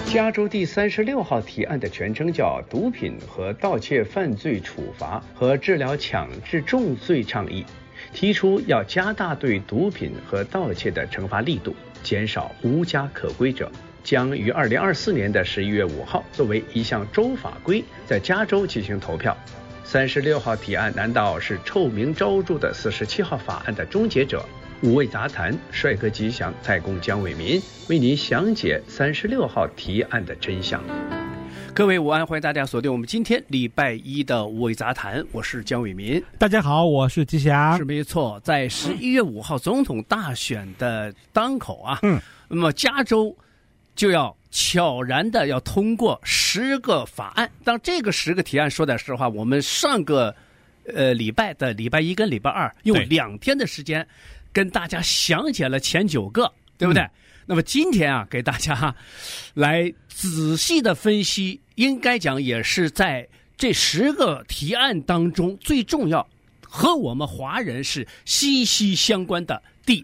加州第36号提案的全称叫《毒品和盗窃犯罪处罚和治疗强制重罪倡议》，提出要加大对毒品和盗窃的惩罚力度，减少无家可归者，将于2024年的11月5号作为一项州法规在加州进行投票。36号提案难道是臭名昭著的47号法案的终结者？五味杂谈，帅哥吉祥，太公姜伟民为您详解36号提案的真相。 各位午安，欢迎大家锁定我们今天礼拜一的五味杂谈，我是姜伟民。 大家好，我是吉祥。 是没错，在11月5号总统大选的当口啊，那么加州就要悄然的要通过10个法案。当这个10个提案，说点实话，我们上个礼拜的礼拜一跟礼拜二用2天的时间跟大家详解了前9个，对不对？那么今天啊，给大家来仔细的分析，应该讲也是在这10个提案当中最重要，和我们华人是息息相关的第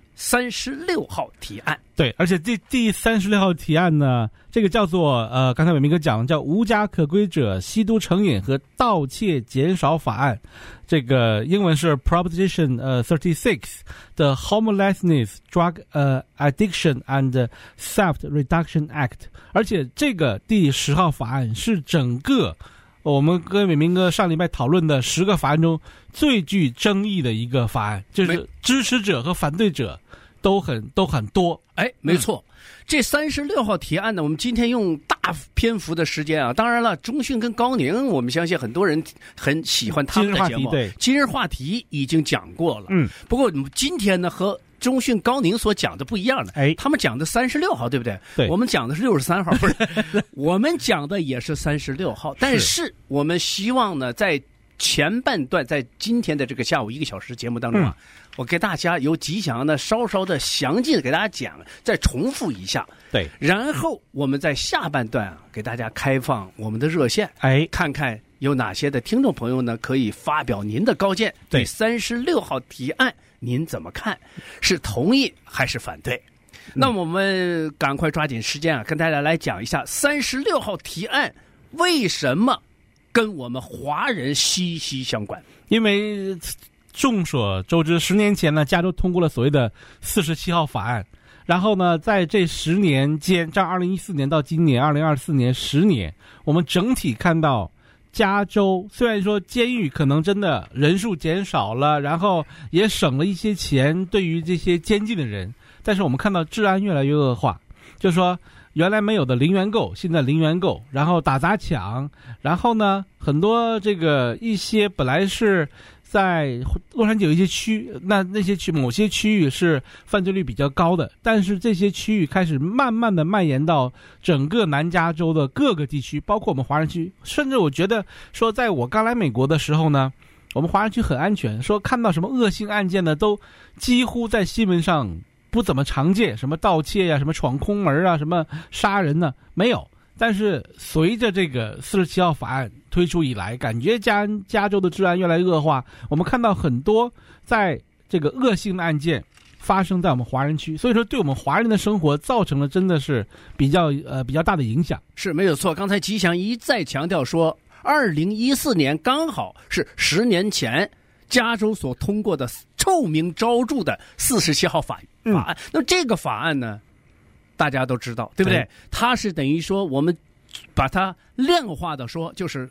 36号提案。 对，而且第36号提案呢，这个叫做刚才伟民哥讲叫无家可归者吸毒成瘾和盗窃减少法案，这个英文是 Proposition 36 The Homelessness, Drug Addiction and Theft Reduction Act。 而且这个第10号法案是整个我们跟伟民哥上礼拜讨论的10个法案中最具争议的一个法案，就是支持者和反对者都很多。 哎，没错。这36号提案呢，我们今天用大篇幅的时间啊，当然了，中讯跟高宁，我们相信很多人很喜欢他们的节目。今日话题已经讲过了。不过今天呢，和中讯高宁所讲的不一样的，他们讲的36号，对不对？ 对， 我们讲的是63号，不是？我们讲的也是36号，但是我们希望呢，在前半段，在今天的这个下午1个小时节目当中啊，我给大家由吉祥呢稍稍的详尽的给大家讲，再重复一下。 对， 然后我们在下半段啊，给大家开放我们的热线，看看有哪些的听众朋友呢可以发表您的高见。对36号提案您怎么看？是同意还是反对？那我们赶快抓紧时间啊，跟大家来讲一下36号提案为什么跟我们华人息息相关。 因为众所周知，10年前呢，加州通过了所谓的47号法案，然后呢，在这10年间，จาก2014年到今年2024年10年，我们整体看到加州虽然说监狱可能真的人数减少了，然后也省了一些钱对于这些监禁的人，但是我们看到治安越来越恶化，就是说原来没有的零元购，现在零元购，然后打砸抢，然后呢，很多这个一些本来是在洛杉矶有一些区，那些某些区域是犯罪率比较高的，但是这些区域开始慢慢的蔓延到整个南加州的各个地区，包括我们华人区。甚至我觉得说，在我刚来美国的时候呢，我们华人区很安全，说看到什么恶性案件呢，都几乎在新闻上不怎么常见，什么盗窃呀，什么闯空门啊，什么杀人呢，没有。但是随着这个47号法案推出以来，感觉加州的治安越来越恶化，我们看到很多在这个恶性的案件发生在我们华人区，所以说对我们华人的生活造成了真的是比较大的影响。 是没有错，刚才吉祥一再强调说2014年刚好是10年前加州所通过的臭名昭著的47号法案。那么这个法案呢，大家都知道，对不对？它是等于说我们把它量化的说，就是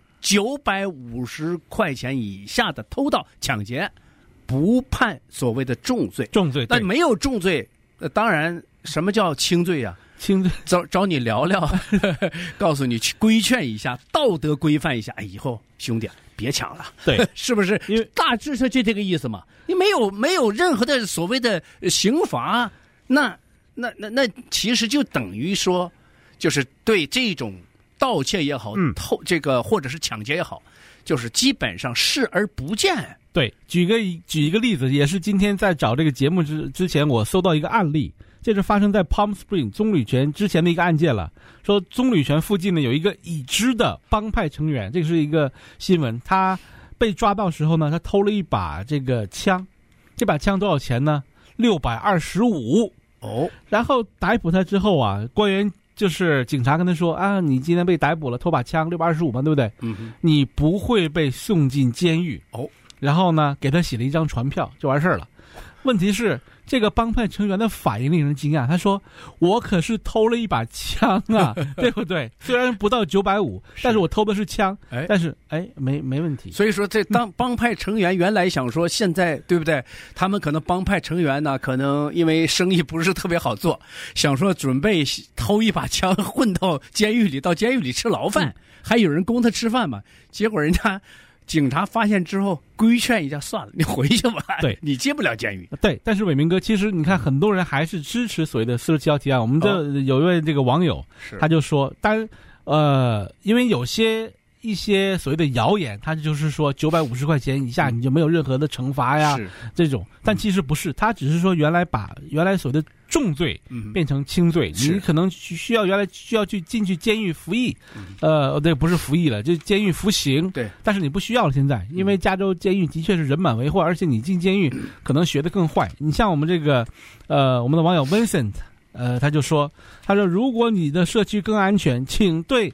950块钱以下的偷盗抢劫不判所谓的重罪，但没有重罪，当然什么叫轻罪啊？轻罪找你聊聊告诉你去规劝一下，道德规范一下，以后兄弟别抢了， 对， 是不是？因为大致上就这个意思嘛。你没有任何的所谓的刑罚，那其实就等于说，就是对这种盗窃也好，这个或者是抢劫也好，就是基本上视而不见。 对，举一个例子，也是今天在找这个节目之前，我搜到一个案例，这是发生在 Palm Springs 棕榈泉之前的一个案件了。说棕榈泉附近呢有一个已知的帮派成员，这个是一个新闻，他被抓到时候呢，他偷了一把这个枪，这把枪多少钱呢？625。然后逮捕他之后啊，官员就是警察跟他说啊，你今天被逮捕了，偷把枪625嘛，对不对？你不会被送进监狱哦。 然后呢，给他写了一张传票就完事儿了。问题是这个帮派成员的反应令人惊讶，他说我可是偷了一把枪啊对不对？虽然不到950，但是我偷的是枪，但是没问题。 所以说这当帮派成员原来想说现在对不对，他们可能帮派成员呢可能因为生意不是特别好做，想说准备偷一把枪混到监狱里，到监狱里吃牢饭，还有人供他吃饭嘛，结果人家警察发现之后规劝一下，算了，你回去吧， 对， 你进不了监狱。 对，但是伟明哥，其实你看，很多人还是支持所谓的47号提案。我们这有一位这个网友，他就说，当然，因为一些所谓的谣言，他就是说950块钱以下你就没有任何的惩罚呀，这种。但其实不是，他只是说原来所谓的重罪变成轻罪，你可能原来需要进去监狱服役，对，不是服役了，就监狱服刑。对，但是你不需要了现在，因为加州监狱的确是人满为患，而且你进监狱可能学得更坏。你像我们这个我们的网友 Vincent。他说如果你的社区更安全，请对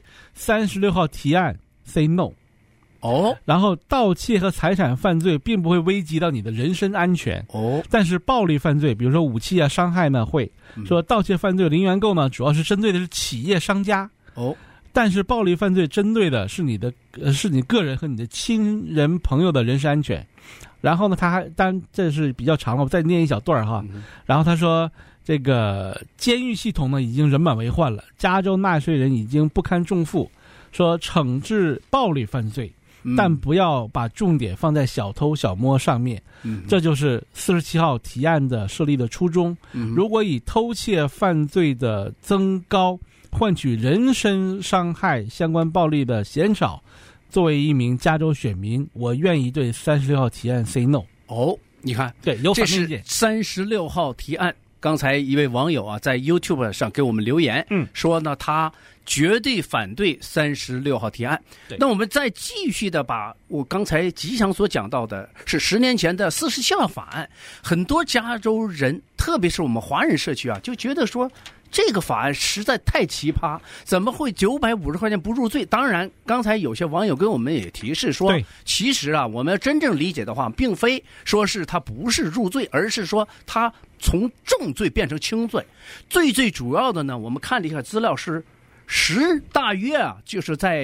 36号提案 say no。然后盗窃和财产犯罪并不会危及到你的人身安全。但是暴力犯罪，比如说武器啊、伤害呢，会说盗窃犯罪、零元购呢，主要是针对的是企业商家。但是暴力犯罪针对的是你个人和你的亲人朋友的人身安全。然后呢，当然这是比较长了，我再念一小段哈。然后他说。这个监狱系统呢已经人满为患了，加州纳税人已经不堪重负，说惩治暴力犯罪，但不要把重点放在小偷小摸上面。这就是47号提案的设立的初衷。如果以偷窃犯罪的增高换取人身伤害相关暴力的减少，作为一名加州选民，我愿意对36号提案 say no。 你看， 对，有反面意见。 这是36号提案。刚才一位网友啊，在 YouTube 上给我们留言，说呢，他绝对反对36号提案。那我们再继续的把我刚才吉祥所讲到的，是10年前的47号法案，很多加州人，特别是我们华人社区啊，就觉得说这个法案实在太奇葩，怎么会950块钱不入罪？当然，刚才有些网友跟我们也提示说，其实啊，我们真正理解的话，并非说是他不是入罪，而是说他从重罪变成轻罪。最主要的呢，我们看了一下资料是大约啊，就是在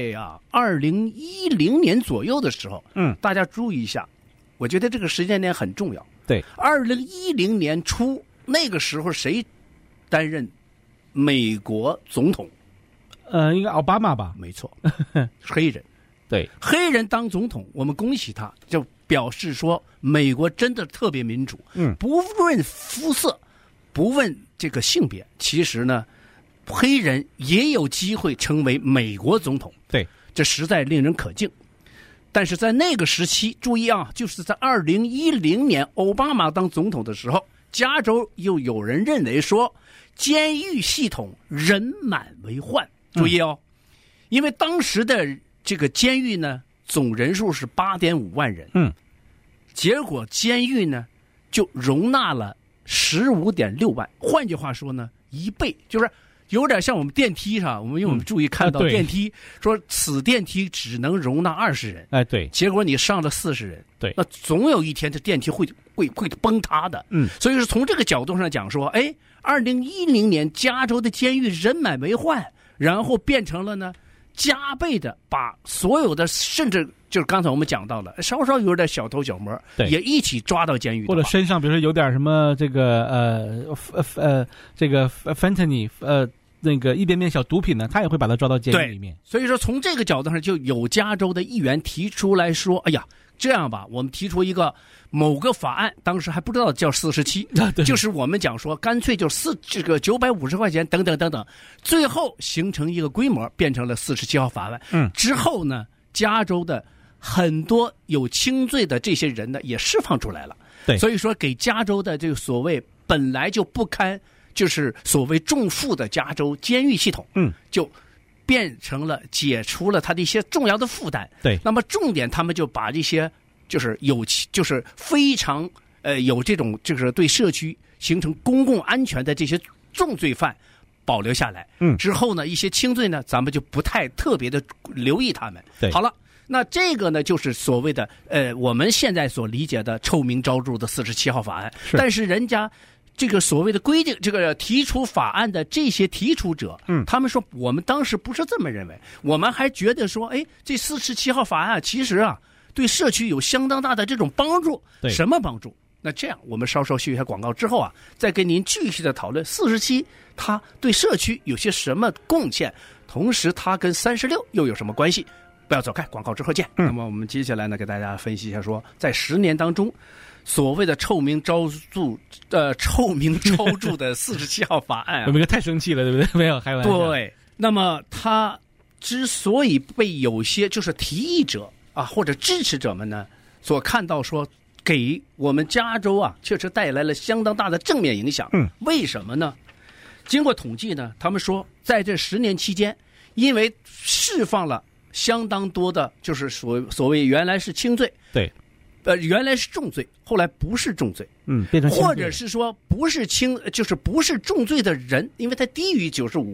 2010年左右的时候，大家注意一下，我觉得这个时间点很重要。 对 ，2010年初那个时候谁担任美国总统？ 应该奥巴马吧？ 没错，黑人。 对， 黑人当总统，我们恭喜他，就表示说美国真的特别民主。不论肤色，不问这个性别，其实呢，黑人也有机会成为美国总统。 对， 这实在令人可敬。但是在那个时期，注意啊，就是在2010年奥巴马当总统的时候，加州又有人认为说监狱系统人满为患。注意哦，因为当时的这个监狱呢，总人数是8.5万人，结果监狱呢就容纳了15.6万，换句话说呢，1倍，就是有点像我们电梯上，因为我们注意看到电梯，说此电梯只能容纳20人， 对， 结果你上了40人， 对， 那总有一天这电梯会崩塌的，所以说从这个角度上讲说，2010年加州的监狱人满为患，然后变成了呢加倍的把所有的，甚至就是刚才我们讲到了，稍稍有点小偷小摸，也一起抓到监狱， 或者身上比如说有点什么这个这个 fentanyl 那个一点点小毒品呢，他也会把它抓到监狱里面。 所以说从这个角度上，就有加州的议员提出来说，哎呀，这样吧，我们提出一个某个法案，当时还不知道叫47，就是我们讲说干脆就这个950块钱等等等等，最后形成一个规模，变成了47号法案。之后呢，加州的很多有轻罪的这些人呢也释放出来了。 对， 所以说给加州的这个所谓本来就不堪，就是所谓重负的加州监狱系统，就变成了解除了他的一些重要的负担。 对， 那么重点他们就把这些就是非常有这种就是对社区形成公共安全的这些重罪犯， 保留下来。之后呢，一些轻罪呢，咱们就不太特别的留意他们。 对， 好了，那这个呢，就是所谓的我们现在所理解的臭名昭著的47号法案。但是人家这个所谓的规定，这个提出法案的这些提出者，他们说我们当时不是这么认为，我们还觉得说，这47号法案其实啊，对社区有相当大的这种帮助。什么帮助？那这样，我们稍稍休息一下广告之后啊，再跟您继续的讨论47它对社区有些什么贡献，同时它跟36又有什么关系？不要走开，广告之后见。那么我们接下来呢，给大家分析一下说，在10年当中，所谓的臭名昭著的47号法案有没有太生气了，对不对？没有，开玩笑。 对，那么它之所以被有些就是提议者啊或者支持者们呢所看到说，给我们加州啊确实带来了相当大的正面影响。为什么呢？经过统计呢，他们说在这10年期间，因为释放了相当多的，就是所谓原来是轻罪， 对， 原来是重罪，后来不是重罪， 变成轻罪， 或者是说不是就是不是重罪的人，因为他低于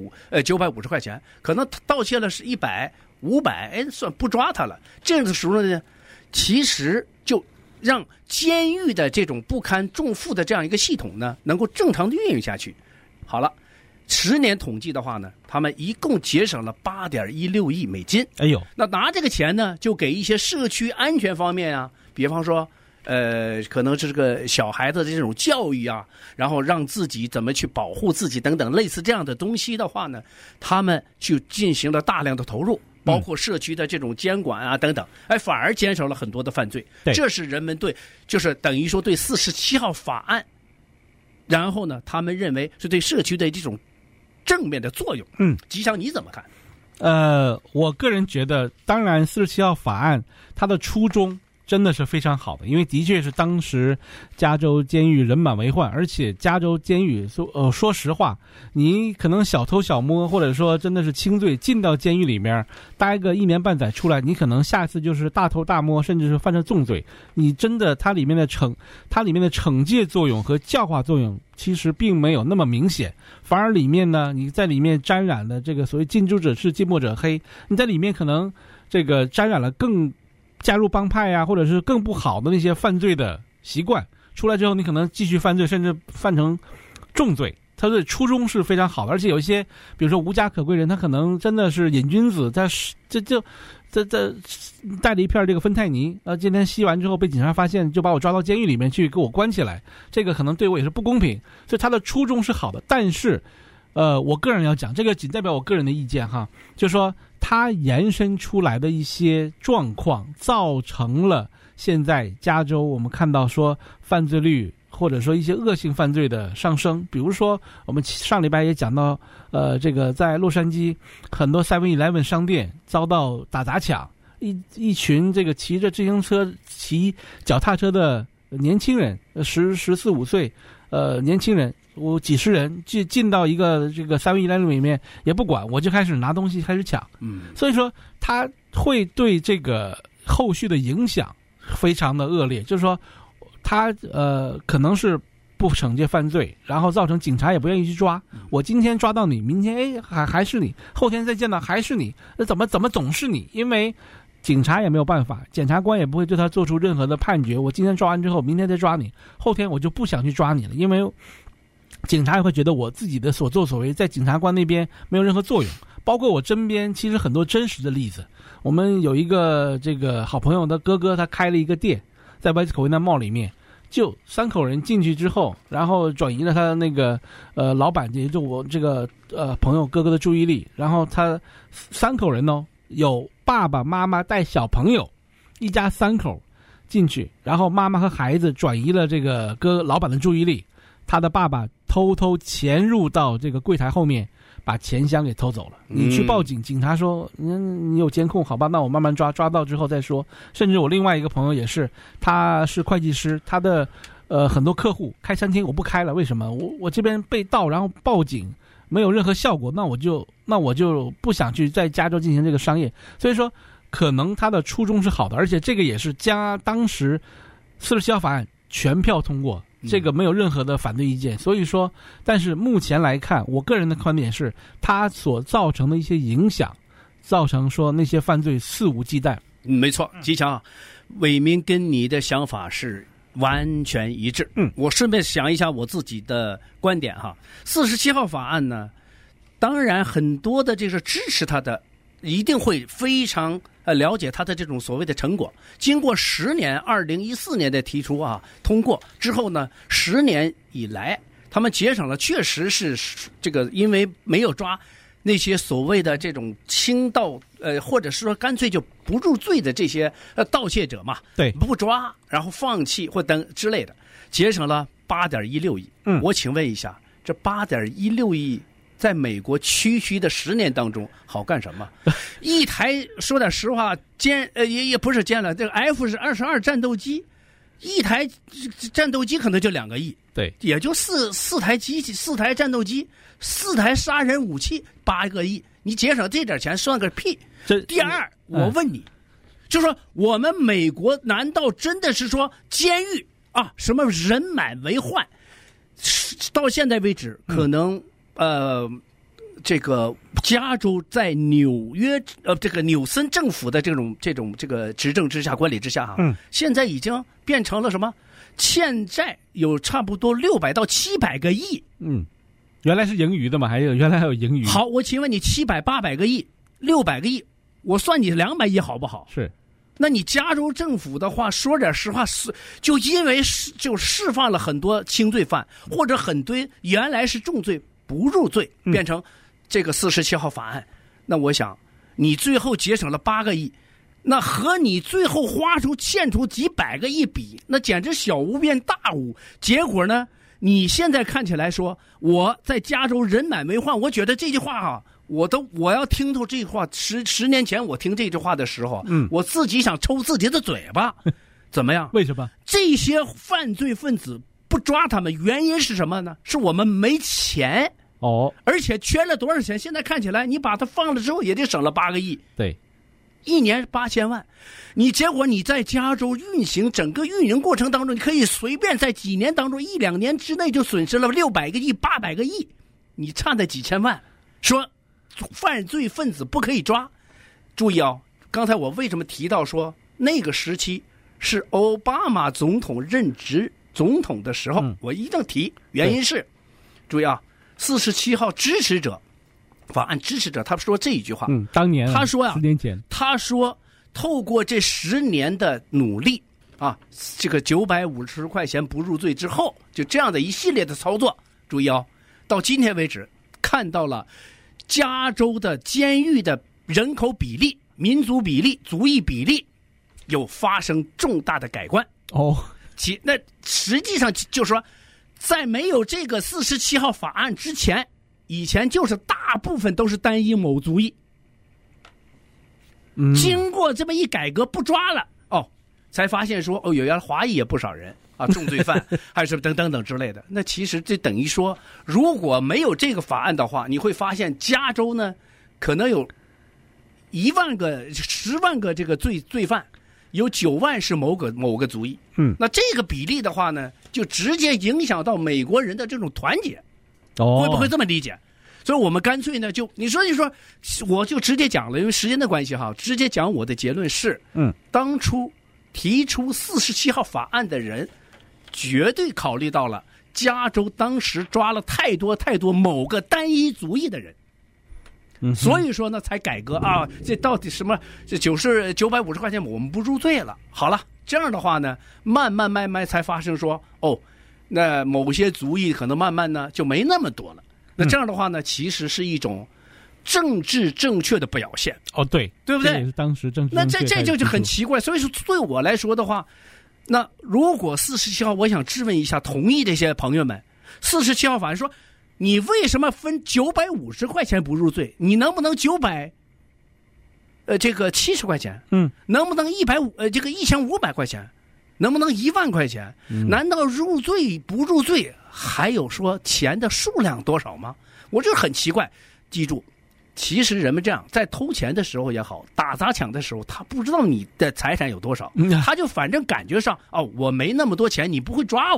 950块钱，可能盗窃了是100、500，算不抓他了。这个时候呢，其实就让监狱的这种不堪重负的这样一个系统呢，能够正常的运营下去。好了，10年统计的话呢，他们一共节省了8.16亿美金。 哎呦， 那拿这个钱呢，就给一些社区安全方面啊，比方说，可能是这个小孩子的这种教育啊，然后让自己怎么去保护自己等等，类似这样的东西的话呢，他们就进行了大量的投入，包括社区的这种监管啊等等，反而减少了很多的犯罪。这是人们就是等于说对47号法案，然后呢，他们认为是对社区的这种正面的作用。吉祥你怎么看？ 我个人觉得，当然47号法案它的初衷真的是非常好的，因为的确是当时加州监狱人满为患，而且加州监狱说实话，你可能小偷小摸，或者说真的是轻罪进到监狱里面待个1年半载出来，你可能下次就是大偷大摸，甚至是犯成重罪。你真的它里面的惩戒作用和教化作用其实并没有那么明显，反而里面呢，你在里面沾染了这个所谓近朱者赤近墨者黑，你在里面可能这个沾染了更加入帮派啊，或者是更不好的那些犯罪的习惯，出来之后你可能继续犯罪，甚至犯成重罪。他的初衷是非常好的，而且有一些比如说无家可归人，他可能真的是瘾君子，这带了一片这个芬太尼，今天吸完之后被警察发现，就把我抓到监狱里面去给我关起来，这个可能对我也是不公平。所以他的初衷是好的，但是我个人要讲，这个仅代表我个人的意见哈，就是说它延伸出来的一些状况，造成了现在加州我们看到说犯罪率或者说一些恶性犯罪的上升。比如说我们上礼拜也讲到，这个在洛杉矶很多 7-Eleven 商店遭到打砸抢，一群这个骑着自行车、骑脚踏车的年轻人，14、15岁，年轻人。我几十人进到一个这个7-Eleven里面也不管，我就开始拿东西开始抢。所以说它会对这个后续的影响非常的恶劣，就是说它可能是不惩戒犯罪，然后造成警察也不愿意去抓。我今天抓到你，明天还是你，后天再见到还是你，那怎么总是你？因为警察也没有办法，检察官也不会对他做出任何的判决。我今天抓完之后，明天再抓你，后天我就不想去抓你了，因为警察也会觉得我自己的所作所为在检察官那边没有任何作用。包括我身边其实很多真实的例子，我们有一个这个好朋友的哥哥，他开了一个店在 West Covina Mall 里面，就3口人进去之后，然后转移了他的那个老板，也就我这个朋友哥哥的注意力，然后他3口人呢，有爸爸妈妈带小朋友，一家3口进去，然后妈妈和孩子转移了这个老板的注意力，他的爸爸偷偷潜入到这个柜台后面，把钱箱给偷走了。你去报警，警察说你有监控，好吧，那我慢慢抓到之后再说。甚至我另外一个朋友也是，他是会计师，他的很多客户开餐厅，我不开了，为什么？我这边被盗，然后报警没有任何效果，那我就不想去在加州进行这个商业。所以说可能他的初衷是好的，而且这个也是当时47号法案全票通过， 这个没有任何的反对意见。所以说，但是目前来看，我个人的观点是，它所造成的一些影响，造成说那些犯罪肆无忌惮。 没错，吉强，伟民跟你的想法是完全一致。我顺便想一下我自己的观点哈。47号法案呢，当然很多的这个支持他的，一定会非常了解他的这种所谓的成果。经过10年，2014年的提出通过之后呢，10年以来，他们节省了确实是这个，因为没有抓那些所谓的这种轻盗或者是说干脆就不入罪的这些盗窃者嘛， 对， 不抓然后放弃或等之类的，节省了8.16亿。我请问一下，这8.16亿在美国区的10年当中好干什么？一台说点实话，也不是奸了，这个 F-22战斗机，一台战斗机可能就2个亿， 对， 也就四台机器，4台战斗机，4台杀人武器，8个亿，你节省这点钱算个屁。第二，我问你，就说我们美国难道真的是说监狱什么人满为患？到现在为止，可能这个加州在纽约这个纽森政府的这个执政之下、管理之下现在已经变成了什么？欠债有差不多600到700个亿。 原来是盈余的嘛？原来还有盈余？ 好，我请问你700、800个亿、600个亿，我算你200亿好不好？ 是。 那你加州政府的话，说点实话，就因为就释放了很多轻罪犯，或者很多原来是重罪不入罪，变成这个47号法案。那我想，你最后节省了8个亿，那和你最后献出几百个亿比，那简直小巫变大巫。结果呢，你现在看起来说我在加州人满为患，我觉得这句话我要听到这句话，10年前我听这句话的时候，我自己想抽自己的嘴巴，怎么样？ 为什么？ 这些犯罪分子不抓他们，原因是什么呢？是我们没钱而且缺了多少钱？现在看起来，你把它放了之后，也得省了8个亿， 对 ，1年8000万。结果你在加州整个运营过程当中，你可以随便在几年当中1、2年之内就损失了600个亿、800个亿，你差那几千万，说犯罪分子不可以抓。注意刚才我为什么提到说那个时期是奥巴马总统任职总统的时候，我一定提，原因是注意47号支持者法案支持者他说这一句话， 当年他说 10年前， 他说透过这10年的努力这个950块钱不入罪之后，就这样的一系列的操作，注意到今天为止看到了加州的监狱的人口比例、民族比例、族裔比例有发生重大的改观。那实际上就是说，在没有这个47号法案之前，以前就是大部分都是单一某族裔。经过这么一改革，不抓了才发现说原来华裔也不少人重罪犯还是等等等之类的。那其实这等于说，如果没有这个法案的话，你会发现加州呢可能有10万个这个罪犯，有9万是某个族裔。那这个比例的话呢，就直接影响到美国人的这种团结。会不会这么理解？所以我们干脆呢，你说，我就直接讲了，因为时间的关系直接讲我的结论是，当初提出47号法案的人，绝对考虑到了加州当时抓了太多某个单一族裔的人。所以说呢，才改革这到底什么？这950块钱我们不入罪了。好了，这样的话呢，慢慢才发生说那某些族裔可能慢慢呢就没那么多了。那这样的话呢，其实是一种政治正确的表现。 对不对？ 这也是当时政治正确。那这就很奇怪。所以说，对我来说的话，那如果47号，我想质问一下同意这些朋友们，47号法案说，你为什么分950块钱不入罪？你能不能970块钱？能不能1500块钱？能不能1万块钱？难道入罪不入罪还有说钱的数量多少吗？我这很奇怪。记住，其实人们这样在偷钱的时候也好，打砸抢的时候，他不知道你的财产有多少，他就反正感觉上我没那么多钱，你不会抓我，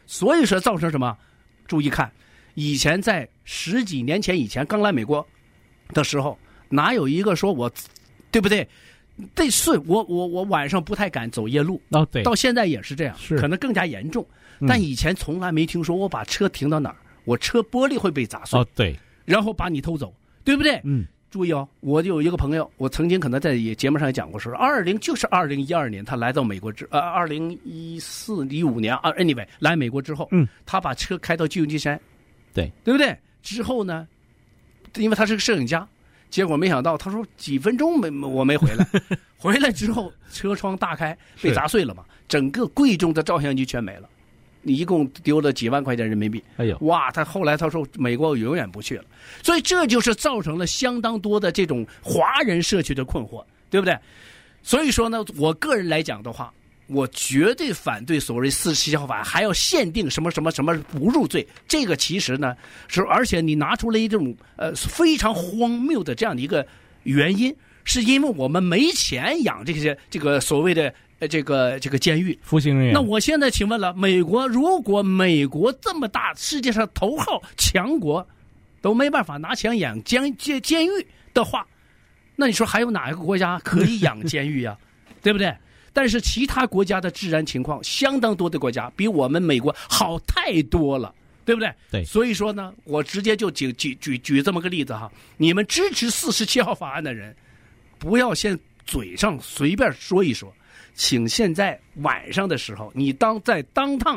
所以说造成什么？注意看，以前在10几年前以前刚来美国的时候，哪有一个说我，对不对？对，是我晚上不太敢走夜路。 对， 到现在也是这样，可能更加严重。但以前从来没听说我把车停到哪儿，我车玻璃会被砸碎。 对， 然后把你偷走，对不对？注意哦，我就有一个朋友，我曾经可能在节目上也讲过，说2012年他来到美国2014-15年anyway 来美国之后，他把车开到旧金山，对不对？之后呢，因为他是个摄影家，结果没想到他说几分钟我没回来，回来之后车窗大开被砸碎了嘛，整个贵重的照相机全没了。你一共丢了几万块钱人民币，哇！他后来他说美国我永远不去了，所以这就是造成了相当多的这种华人社区的困惑，对不对？所以说呢，我个人来讲的话，我绝对反对所谓47条法还要限定什么什么什么不入罪，这个其实呢是，而且你拿出了一种非常荒谬的这样的一个原因，是因为我们没钱养这个所谓的。这个监狱服刑人员。 那我现在请问了，如果美国这么大，世界上头号强国都没办法拿钱养监狱的话，那你说还有哪一个国家可以养监狱呀？对不对？但是其他国家的治安情况，相当多的国家比我们美国好太多了，对不对？ 对。 所以说呢，我直接就举这么个例子哈，你们支持47号法案的人，不要先嘴上随便说一说。请现在晚上的时候，你在downtown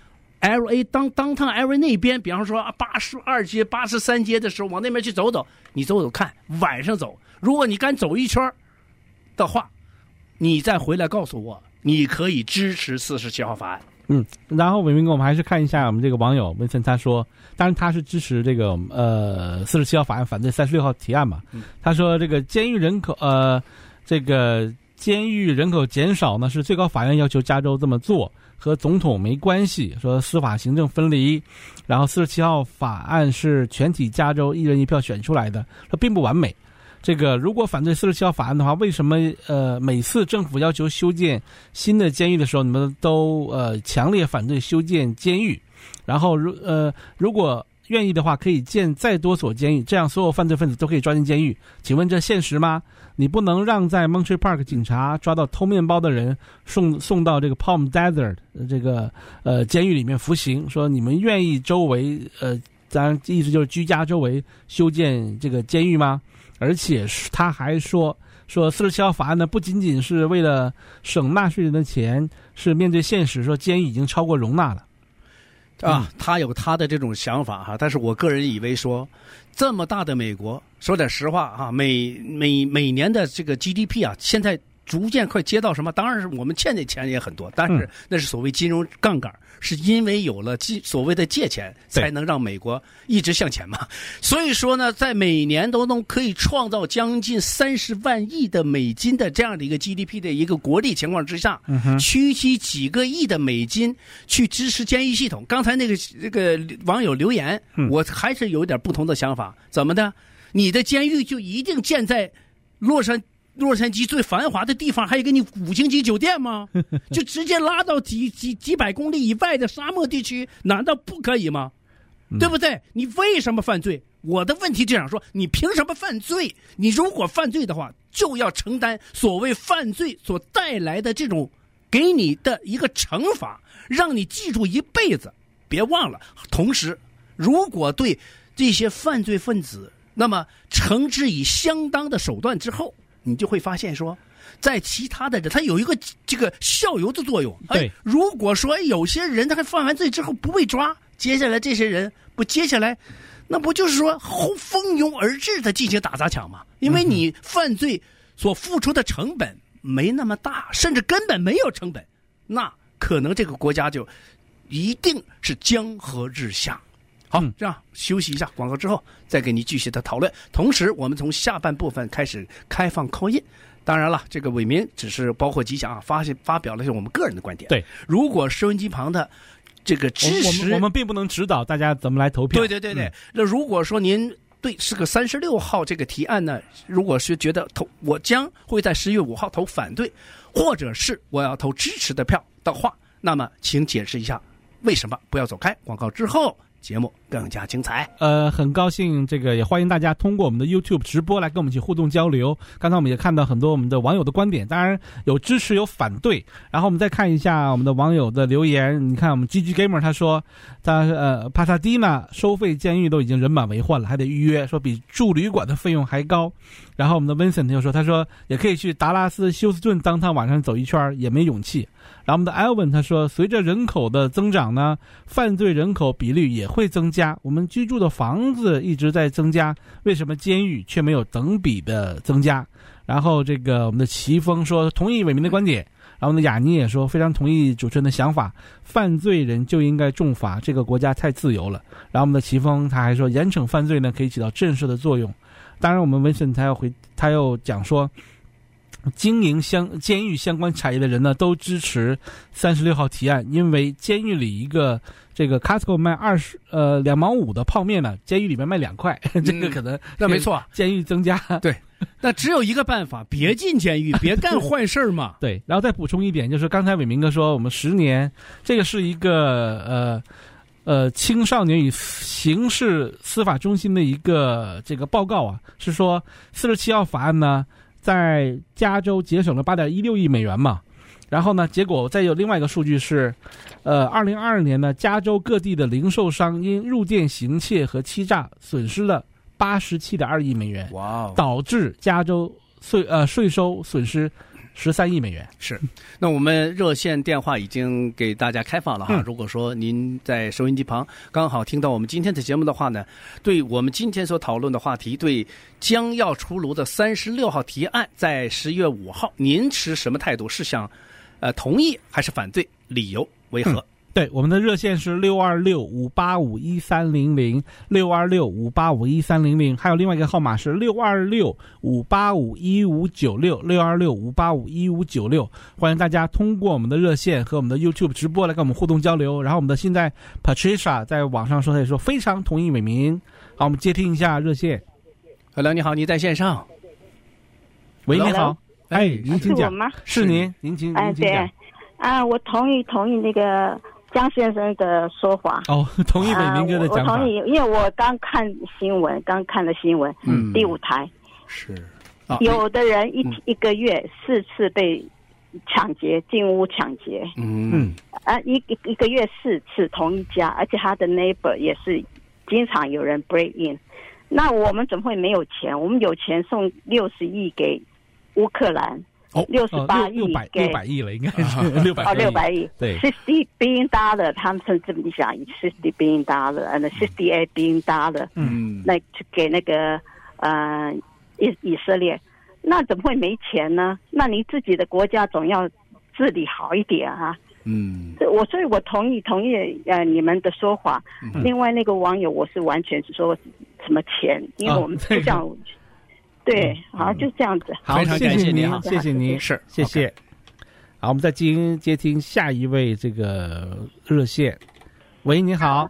LA 那边，比方说82街、83街的时候，往那边去走走，你走走看，晚上走。如果你敢走一圈的话，你再回来告诉我，你可以支持47号法案。 然后伟明哥，我们还是看一下我们这个网友文森，他说，当然他是支持这个47号法案，反对36号提案嘛。他说这个监狱人口监狱人口减少呢，是最高法院要求加州这么做，和总统没关系。说司法行政分离，然后47号法案是全体加州1人1票选出来的，说并不完美。这个如果反对47号法案的话，为什么每次政府要求修建新的监狱的时候，你们都强烈反对修建监狱？然后如果愿意的话，可以建再多所监狱，这样所有犯罪分子都可以抓进监狱。请问这现实吗？你不能让在 Monterey Park 警察抓到偷面包的人送到这个 Palm Desert 这个监狱里面服刑。说你们愿意周围当然意思就是居家周围修建这个监狱吗？而且他还说47号法案呢，不仅仅是为了省纳税人的钱，是面对现实，说监狱已经超过容纳了。 他有他的这种想法哈，但是我个人以为说，这么大的美国，说点实话哈，每年的这个 GDP 啊，现在逐渐快接到什么？当然是我们欠的钱也很多，但是那是所谓金融杠杆，是因为有了所谓的借钱，才能让美国一直向前嘛。所以说呢，在每年都能可以创造将近30万亿的美金的这样的一个 GDP 的一个国力情况之下，区区几个亿的美金去支持监狱系统。刚才那个网友留言，我还是有点不同的想法。怎么的？你的监狱就一定建在洛杉矶最繁华的地方，还有给你5星级酒店吗？就直接拉到几百公里以外的沙漠地区，难道不可以吗？对不对？你为什么犯罪？我的问题就想说，你凭什么犯罪？你如果犯罪的话，就要承担所谓犯罪所带来的这种给你的一个惩罚，让你记住一辈子。别忘了，同时如果对这些犯罪分子那么惩治以相当的手段之后，你就会发现说，在其他的人他有一个这个效尤的作用。 对， 如果说有些人他犯完罪之后不被抓，接下来这些人那不就是说蜂拥而至的进行打砸抢吗？因为你犯罪所付出的成本没那么大，甚至根本没有成本，那可能这个国家就一定是江河日下。好，这样休息一下，广告之后再给你继续的讨论。同时，我们从下半部分开始开放call in。当然了，这个伟民只是包括吉祥发表了我们个人的观点。 对， 如果收音机旁的这个支持， 我们并不能指导大家怎么来投票。 对。那如果说您对是个36号这个提案呢，如果是觉得我将会在10月5号投反对，或者是我要投支持的票的话，那么请解释一下为什么？不要走开，广告之后节目更加精彩。 很高兴，也欢迎大家通过我们的 YouTube 直播来跟我们一起互动交流。刚才我们也看到很多我们的网友的观点，当然有支持有反对。然后我们再看一下我们的网友的留言。你看我们 GG Gamer 他说，帕萨迪纳收费监狱都已经人满为患了，还得预约，说比住旅馆的费用还高。然后我们的 Vincent 又说，他说也可以去达拉斯休斯顿当趟晚上走一圈，也没勇气。然后我们的 Alvin 他说，随着人口的增长呢，犯罪人口比率也会增加。我们居住的房子一直在增加，为什么监狱却没有等比的增加？然后我们的齐峰说同意伟民的观点。然后我们的雅尼也说非常同意主持人的想法，犯罪人就应该重罚，这个国家太自由了。然后我们的齐峰他还说，严惩犯罪呢可以起到震慑的作用。当然我们文森他又讲说，经营监狱相关产业的人呢，都支持36号提案，因为监狱里一个Costco 卖2毛5的泡面呢，监狱里面卖2块，这个可能那没错， 监狱增加。 对，那只有一个办法，别进监狱，别干坏事嘛。 对，然后再补充一点，就是刚才伟明哥说，我们10年，这个是一个青少年与刑事司法中心的一个报告啊，是说47号法案呢，在加州节省了8.16亿美元嘛。然后呢，结果再有另外一个数据是，2022年呢，加州各地的零售商因入店行窃和欺诈损失了87.2亿美元， 哇， 导致加州税收损失13亿美元。 是，那我们热线电话已经给大家开放了哈。如果说您在收音机旁刚好听到我们今天的节目的话呢，对我们今天所讨论的话题，对将要出炉的36号提案，在10月5号，您持什么态度？是想同意还是反对？理由为何？ 对，我们的热线是626-585-1300 626-585-1300，还有另外一个号码是626-585-1596 626-585-1596。欢迎大家通过我们的热线和我们的 YouTube 直播来跟我们互动交流。然后我们的现在 Patricia 在网上说，他也说非常同意伟民。好，我们接听一下热线。 Hello， 你好，你在线上。 喂，你好。哎，您请讲。 是我吗？ 是您请讲。 对我同意那个江先生的说法。 哦，同意伟民哥的讲法。 我同意，因为我刚看了新闻，第5台是， 有的人一个月4次被抢劫，进屋抢劫。一个月4次，同一家，而且他的 neighbor 也是经常有人 break in。那我们怎么会没有钱？我们有钱送60亿给乌克兰。68亿给 600亿了，应该是600亿。 对，$60 billion， 他们是这么想，$60 billion and $68 billion， 那去给那个以色列，那怎么会没钱呢？那你自己的国家总要治理好一点啊。所以我同意你们的说法。另外那个网友，我是完全是说什么钱，因为我们不想。对，好，就这样子。 好， 非常感谢您， 谢谢您， 是， 谢谢。好，我们再接听下一位热线。喂，你好。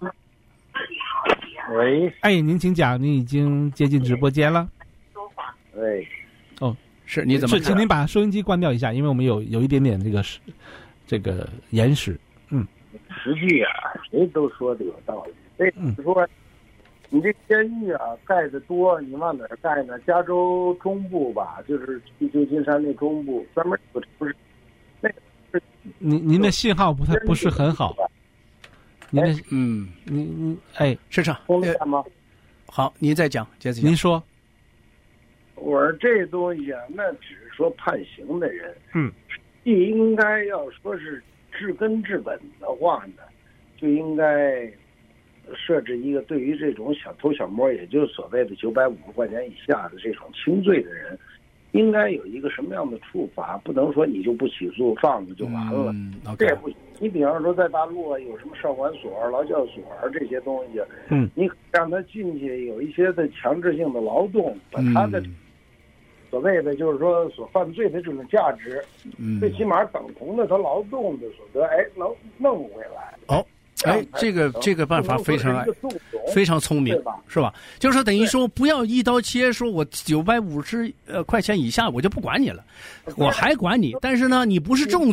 喂。 哎，您请讲，您已经接进直播间了。 喂。 哦， 是，你怎么？ 请您把收音机关掉一下，因为我们有一点点这个延时。 实际啊，谁都说的有道理。这说。你这监狱啊，盖的多，你往哪儿盖呢？加州中部吧，就是旧金山那中部，专门有不是那个。 您的信号不是很好。您的您市长听得见吗？ 好，您再讲，接着讲。 您说。 我说这东西啊，那只是说判刑的人，应该要说是治根治本的话呢，就应该。设置一个对于这种小偷小摸，也就是所谓的950块钱以下的这种轻罪的人，应该有一个什么样的处罚？不能说你就不起诉放着就完了，这也不行。你比方说在大陆啊，有什么少管所、劳教所这些东西，你让他进去有一些的强制性的劳动，把他的所谓的就是说所犯罪的这种价值，最起码等同的他劳动的所得，能弄回来。 这个办法非常聪明，是吧？就是说等于说不要一刀切，说我950块钱以下我就不管你了，我还管你，但是呢，你不是重罪，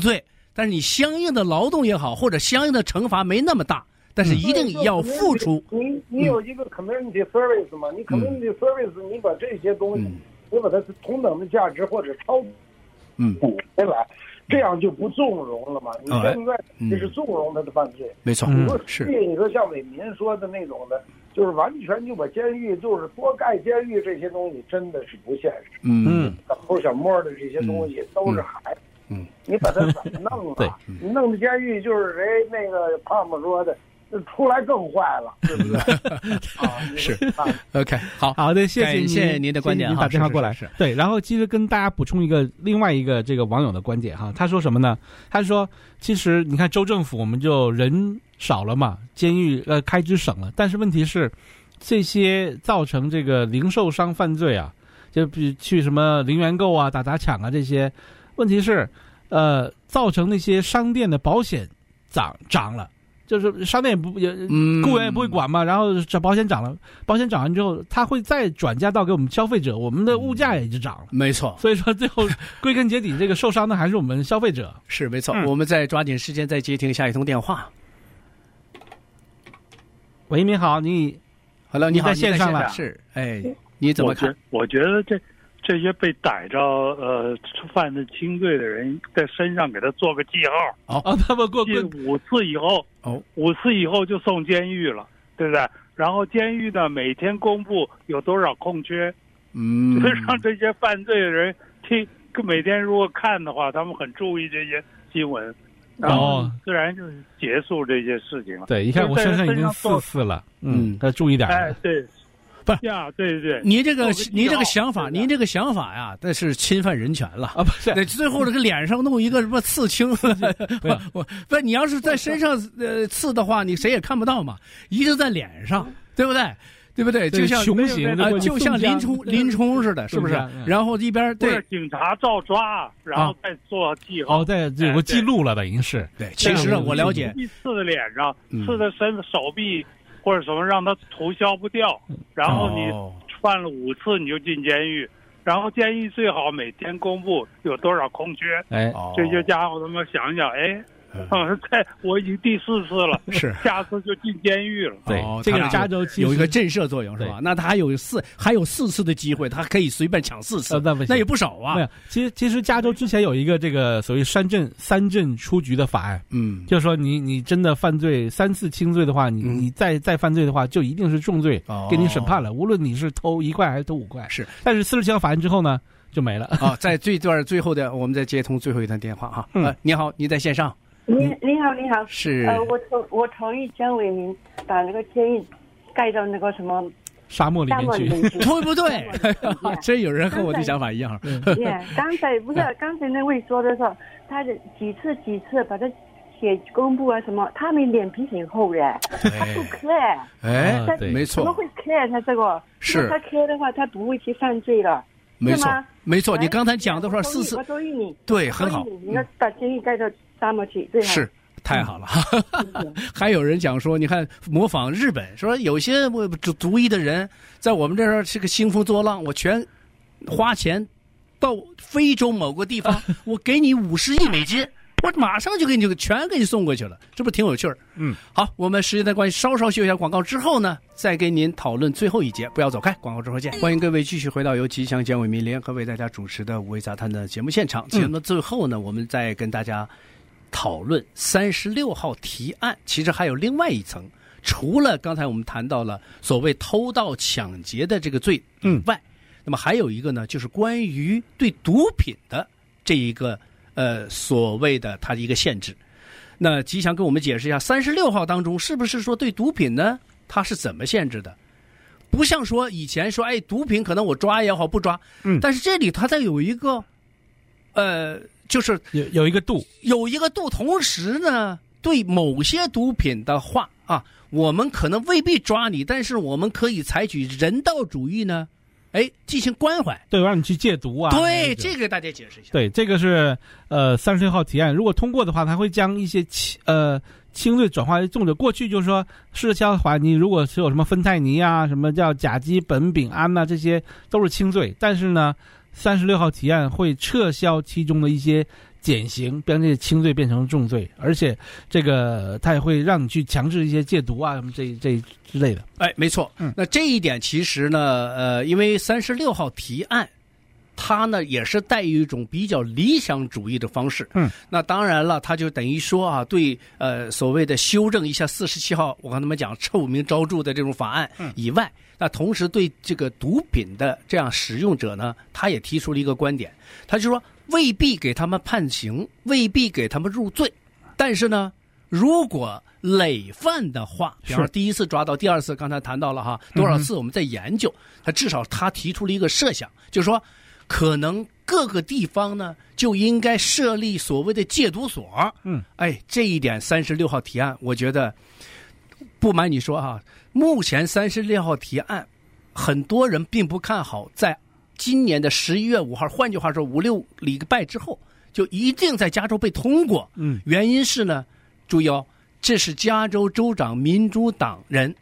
但是你相应的劳动也好，或者相应的惩罚没那么大，但是一定要付出。 你有一个 community service 嘛？你 community service，你把这些东西，你把它同等的价值或者超补回来，这样就不纵容了嘛？你现在这是纵容他的犯罪， 没错。 你说像伟民说的那种的，就是完全就把监狱就是多盖监狱这些东西，真的是不现实。小偷小摸的这些东西都是孩子。你把它怎么弄啊？你弄的监狱就是谁那个胖胖说的，出来更坏了，对不对？ 是 OK， 好的，谢谢您的观点， 您打电话过来。对，然后其实跟大家补充另外一个这个网友的观点哈，他说什么呢？他说，其实你看州政府我们就人少了嘛，监狱开支省了，但是问题是，这些造成这个零售商犯罪啊，就比去什么零元购啊、打砸抢啊这些。问题是，造成那些商店的保险涨了，就是商店雇员也不会管嘛，然后这保险涨了，保险涨完之后，他会再转嫁到给我们消费者，我们的物价也就涨了。 没错， 所以说最后归根结底，这个受伤的还是我们消费者。 是没错，我们再抓紧时间再接听下一通电话。 喂，你好，你在线上了？ 是，你怎么看？ 我觉得这些被逮着犯的轻罪的人，在身上给他做个记号。 他们过 5次以后，5次以后就送监狱了，对不对？然后监狱呢，每天公布有多少空缺，让这些犯罪的人每天如果看的话，他们很注意这些新闻，然后自然就结束这些事情了。 对，一看我身上已经4次了，他注意点。 对。 不是呀，对， 您这个想法呀，那是侵犯人权了啊！ 不是， 最后这个脸上弄一个什么刺青，不，你要是在身上刺的话，你谁也看不到嘛，一定在脸上，对不对？对不对？就像熊刑就像林冲似的，是不是？然后一边对警察照抓，然后再做记号， 再有个记录了，等于是。 对，其实我了解， 刺在脸上，刺在手臂。或者什么让他涂消不掉，然后你犯了5次你就进监狱，然后监狱最好每天公布有多少空缺，这些家伙他们想想，我已经第4次了， 是下次就进监狱了。 对，这个加州有一个震慑作用是吧？那他还有4次的机会，他可以随便抢4次，那也不少啊。 没有，其实加州之前有一个这个所谓三振出局的法案，就是说你真的犯罪3次轻罪的话，你再犯罪的话，就一定是重罪，给你审判了，无论你是偷1块还是偷5块。 是， 但是47条法案之后呢，就没了啊。在最后的，我们再接通最后一段电话哈。你好，你在线上。 你好， 是。 我同意江伟民把那个监狱盖到那个什么沙漠里面去， 对不对？真有人和我的想法一样。 刚才那位说的时候，他的几次把他写公布啊什么，他们脸皮很厚的，他不 care。 对，没错。 怎么会 care 他这个？ 是他 care 的话，他不会去犯罪了。 没错。你刚才讲的话4次， 我同意你。对， 很好。 你要把监狱盖到沙漠去，对。 是。太好了，还有人讲说，你看模仿日本，说有些族裔的人在我们这儿是个兴风作浪，我全花钱到非洲某个地方，我给你50亿美金，我马上就全给你送过去了，这不挺有趣儿？好，我们时间的关系，稍休一下广告之后呢，再跟您讨论最后一节，不要走开，广告之后见。欢迎各位继续回到由吉祥、江伟民联合为大家主持的五味杂谈的节目现场。节目最后呢，我们再跟大家讨论36号提案，其实还有另外一层，除了刚才我们谈到了所谓偷盗抢劫的这个罪以外，那么还有一个呢，就是关于对毒品的这一个所谓的它的一个限制。那吉祥跟我们解释一下，36号当中是不是说对毒品呢，它是怎么限制的？不像说以前说，毒品可能我抓也好不抓，但是这里它再有一个就是有一个度， 同时呢，对某些毒品的话啊，我们可能未必抓你，但是我们可以采取人道主义呢，进行关怀， 对，让你去戒毒啊。 对，这个大家解释一下。 对，这个是36号提案，如果通过的话，它会将一些轻罪转化为重罪。过去就是说47号法，你如果是有什么芬太尼啊，什么叫甲基苯丙胺啊，这些都是轻罪，但是呢，36号提案会撤销其中的一些减刑，将这些轻罪变成重罪，而且这个他也会让你去强制一些戒毒啊什么这之类的。 哎，没错。那这一点其实呢，因为36号提案，它呢也是带有一种比较理想主义的方式。那当然了，它就等于说啊，对所谓的修正一下47号我跟他们讲臭名昭著的这种法案以外，那同时对这个毒品的这样使用者呢，他也提出了一个观点，他就说未必给他们判刑，未必给他们入罪，但是呢，如果累犯的话，比方说第一次抓到，第二次刚才谈到了哈，多少次我们在研究，他至少他提出了一个设想，就是说可能各个地方呢就应该设立所谓的戒毒所。这一点36号提案，我觉得不瞒你说哈，目前36号提案很多人并不看好，在今年的11月5号，换句话说5-6礼拜之后就一定在加州被通过。原因是呢，注意哦，这是加州州长民主党人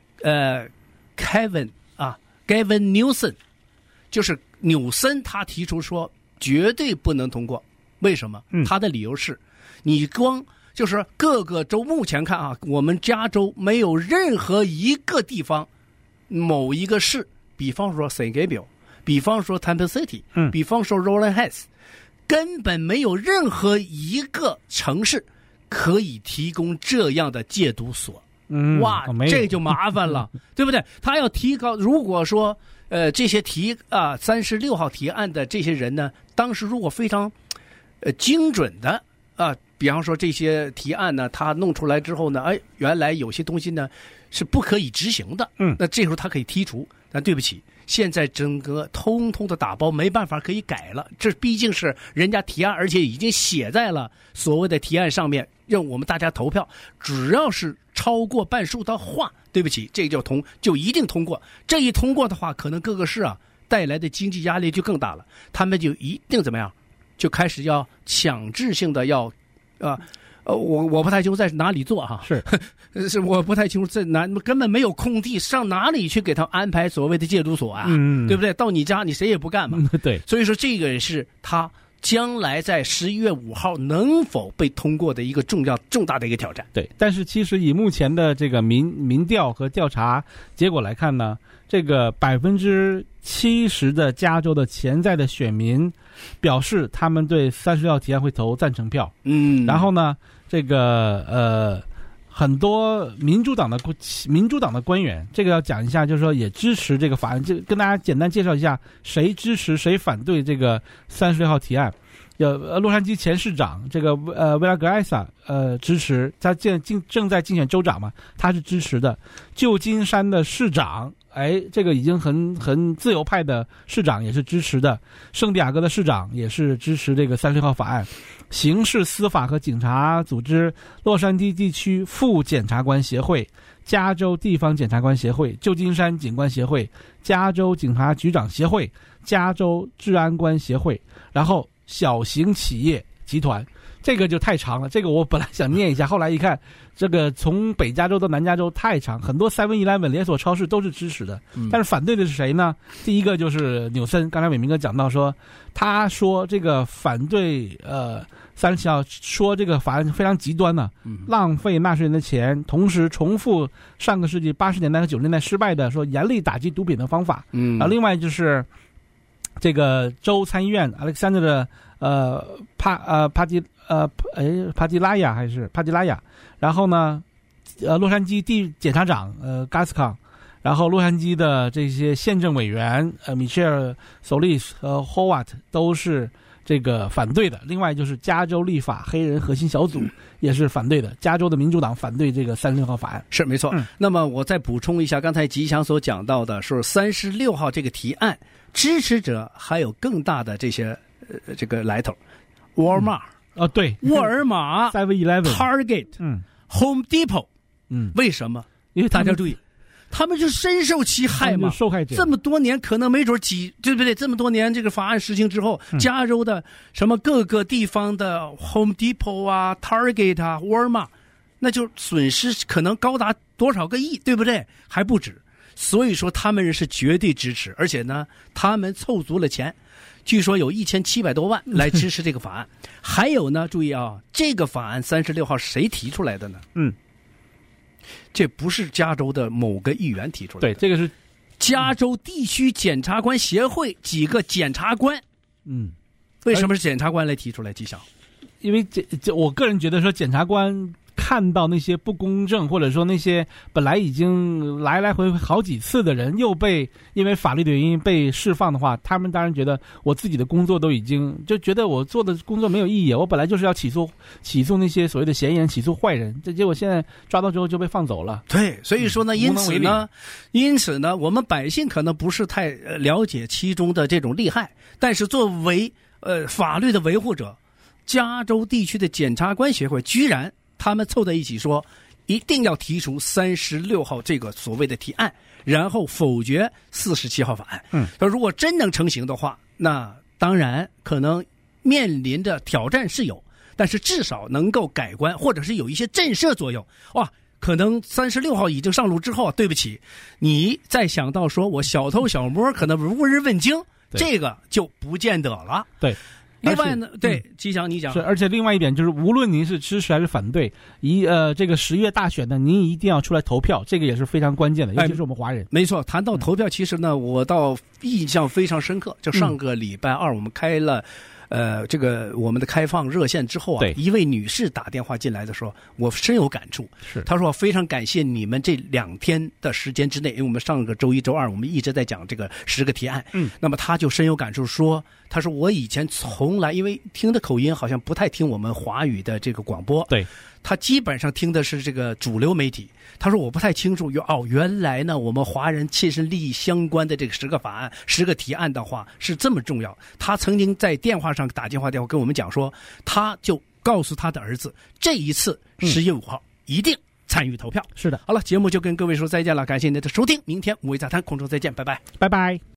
Gavin Newsom， 就是纽森，他提出说绝对不能通过。为什么？他的理由是，你光就是各个州目前看啊，我们加州没有任何一个地方，某一个市，比方说 San Gabriel， 比方说 Temple City， 比方说 Rolling Heights， 根本没有任何一个城市可以提供这样的戒毒所。哇，这就麻烦了，对不对？他要提高，如果说这些36号提案的这些人呢，当时如果非常精准的比方说这些提案呢，他弄出来之后呢，原来有些东西呢是不可以执行的，那这时候他可以剔除。但对不起，现在整个通通的打包，没办法可以改了，这毕竟是人家提案，而且已经写在了所谓的提案上面，让我们大家投票，只要是超过半数的话，对不起，这就一定通过。这一通过的话，可能各个市带来的经济压力就更大了，他们就一定怎么样，就开始要强制性的要我不太清楚在哪里做哈，是我不太清楚在哪，根本没有空地，上哪里去给他安排所谓的戒毒所啊？对不对？到你家你谁也不干嘛。 对， 所以说这个是他将来在11月5号能否被通过的一个重大的一个挑战。 对，但是其实以目前的这个民调和调查结果来看呢，这个70%的加州的潜在的选民表示他们对36号提案会投赞成票。然后呢，这个很多民主党的官员，这个要讲一下，就是说也支持这个法案，就跟大家简单介绍一下谁支持谁反对这个36号提案。有洛杉矶前市长这个维拉格埃萨支持，他正在竞选州长嘛，他是支持的。旧金山的市长，这个已经很自由派的市长也是支持的。圣地亚哥的市长也是支持这个36号法案。刑事司法和警察组织洛杉矶地区副检察官协会、加州地方检察官协会、旧金山警官协会、加州警察局长协会、加州治安官协会，然后小型企业集团，这个就太长了，这个我本来想念一下，后来一看，这个从北加州到南加州太长，很多 7-Eleven 连锁超市都是支持的，但是反对的是谁呢？第一个就是纽森，刚才伟明哥讲到说，他说这个反对37号，说这个法案非常极端呢，浪费纳税人的钱，同时重复上个世纪80年代和90年代失败的说严厉打击毒品的方法。另外就是这个州参议院 Alexander 的帕蒂拉雅，然后呢洛杉矶地检察长Gascon， 然后洛杉矶的这些县政委员Michelle Solis 和 Howard 都是这个反对的。另外就是加州立法黑人核心小组也是反对的，加州的民主党反对这个36号法案。 是没错。那么我再补充一下刚才吉祥所讲到的，说36号这个提案支持者还有更大的这些这个来头，沃尔玛对， 沃尔玛 7-Eleven Target Home Depot。为什么？因为大家注意，他们就深受其害嘛， 受害者这么多年，可能没准对不对？这么多年这个法案实行之后，加州的什么各个地方的 Home Depot 啊、Target 啊、沃尔玛，那就损失可能高达多少个亿，对不对？还不止。 所以说他们是绝对支持，而且呢，他们凑足了钱，据说有1700多万来支持这个法案。还有呢，注意啊，这个法案36号谁提出来的呢？这不是加州的某个议员提出来的， 对，这个是加州地区检察官协会几个检察官。为什么是检察官来提出来？吉祥， 因为我个人觉得说，检察官看到那些不公正，或者说那些本来已经来来回回好几次的人又被因为法律的原因被释放的话，他们当然觉得我自己的工作都已经就觉得我做的工作没有意义，我本来就是要起诉那些所谓的嫌疑人，起诉坏人，这结果现在抓到之后就被放走了。 对，所以说呢，因此呢，我们百姓可能不是太了解其中的这种利害，但是作为法律的维护者，加州地区的检察官协会居然他们凑在一起说，一定要提出36号这个所谓的提案，然后否决47号法案。说如果真能成型的话，那当然可能面临着挑战是有，但是至少能够改观，或者是有一些震慑作用。哇，可能36号已经上路之后，对不起，你再想到说我小偷小摸可能无人问津，这个就不见得了。 对。 另外呢，对，吉祥你讲是，而且另外一点就是，无论您是支持还是反对，这个10月大选呢，您一定要出来投票，这个也是非常关键的，尤其是我们华人。 没错，谈到投票，其实呢，我倒印象非常深刻。就上个礼拜2，我们开了。这个我们的开放热线之后啊，一位女士打电话进来的时候，我深有感触。她说非常感谢你们这2天的时间之内，因为我们上个周1、周2我们一直在讲这个10个提案。那么她就深有感触说，她说我以前从来因为听的口音好像不太听我们华语的这个广播， 对， 她基本上听的是这个主流媒体。她说我不太清楚，原来呢我们华人切身利益相关的这个10个法案、10个提案的话是这么重要。她曾经在电话上打电话跟我们讲说，她就告诉她的儿子，这一次10月5号一定参与投票。 是的， 好了，节目就跟各位说再见了，感谢您的收听，明天5位杂谈空中再见，拜拜， 拜拜。